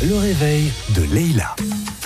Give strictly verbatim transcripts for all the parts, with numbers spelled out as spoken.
Le réveil de Leïla.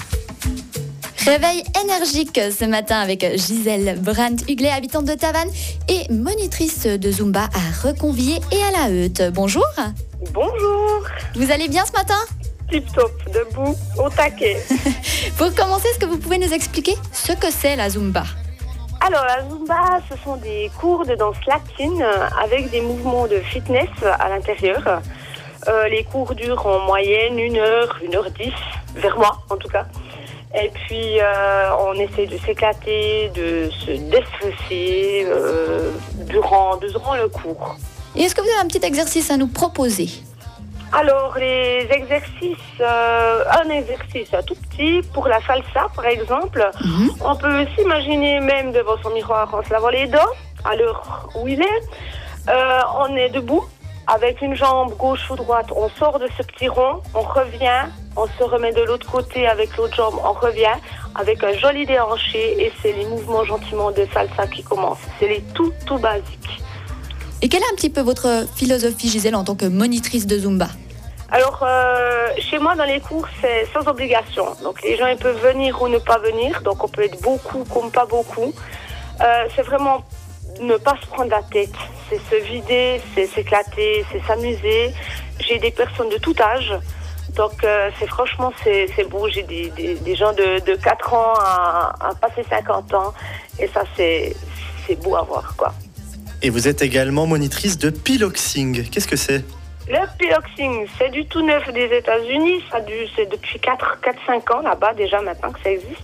Réveil énergique ce matin avec Gisèle Brandt-Huglet, habitante de Tavannes et monitrice de Zumba à Reconvier et à La Heute. Bonjour. Bonjour. Vous allez bien ce matin? Tip top, debout, au taquet. Pour commencer, est-ce que vous pouvez nous expliquer ce que c'est la Zumba? Alors la Zumba, ce sont des cours de danse latine avec des mouvements de fitness à l'intérieur. Euh, les cours durent en moyenne une heure, une heure dix, vers moi en tout cas. Et puis euh, on essaie de s'éclater, de se déstresser euh, durant, durant le cours. Et est-ce que vous avez un petit exercice à nous proposer? Alors les exercices, euh, un exercice tout petit pour la salsa par exemple. Mm-hmm. On peut s'imaginer même devant son miroir en se lavant les dents à l'heure où il est. Euh, on est debout avec une jambe gauche ou droite, on sort de ce petit rond, on revient, on se remet de l'autre côté avec l'autre jambe, on revient avec un joli déhanché et c'est les mouvements gentiment de salsa qui commencent. C'est les tout tout basiques. Et quelle est un petit peu votre philosophie, Gisèle, en tant que monitrice de Zumba? Alors, euh, chez moi, dans les cours, c'est sans obligation. Donc, les gens, ils peuvent venir ou ne pas venir. Donc, on peut être beaucoup comme pas beaucoup. Euh, c'est vraiment ne pas se prendre la tête. C'est se vider, c'est s'éclater, c'est s'amuser. J'ai des personnes de tout âge. Donc, euh, c'est franchement, c'est, c'est beau. J'ai des, des, des gens de, de quatre ans à, à passer cinquante ans. Et ça, c'est, c'est beau à voir, quoi. Et vous êtes également monitrice de piloxing. Qu'est-ce que c'est? Le piloxing, c'est du tout neuf des États-Unis. Ça du, c'est depuis quatre à cinq ans là-bas déjà maintenant que ça existe.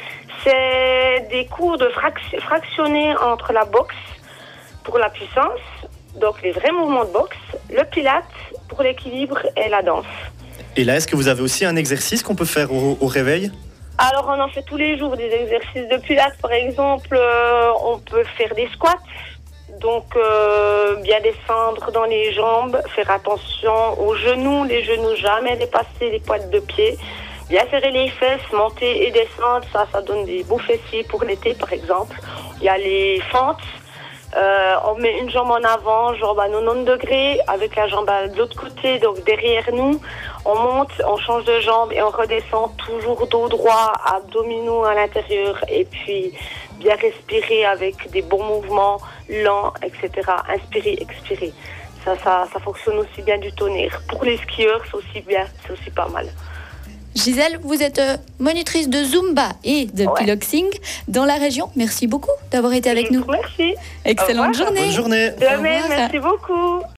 C'est des cours de frac- fractionnés entre la boxe pour la puissance, donc les vrais mouvements de boxe, le pilate pour l'équilibre et la danse. Et là, est-ce que vous avez aussi un exercice qu'on peut faire au, au réveil? Alors on en fait tous les jours des exercices de pilate. Par exemple, euh, on peut faire des squats. Donc, euh, bien descendre dans les jambes, faire attention aux genoux, les genoux jamais dépasser les pointes de pied. Bien serrer les fesses, monter et descendre, ça, ça donne des beaux fessiers pour l'été par exemple. Il y a les fentes, euh, on met une jambe en avant, jambe à quatre-vingt-dix degrés, avec la jambe de l'autre côté, donc derrière nous. On monte, on change de jambe et on redescend toujours dos droit, abdominaux à l'intérieur et puis bien respirer avec des bons mouvements lents, et cetera. Inspirer, expirer. Ça, ça, ça fonctionne aussi bien du tonnerre. Pour les skieurs, c'est aussi bien, c'est aussi pas mal. Gisèle, vous êtes monitrice de Zumba et de ouais. piloxing dans la région. Merci beaucoup d'avoir été avec nous. Merci. Excellente journée. Bonne journée. De même, merci beaucoup.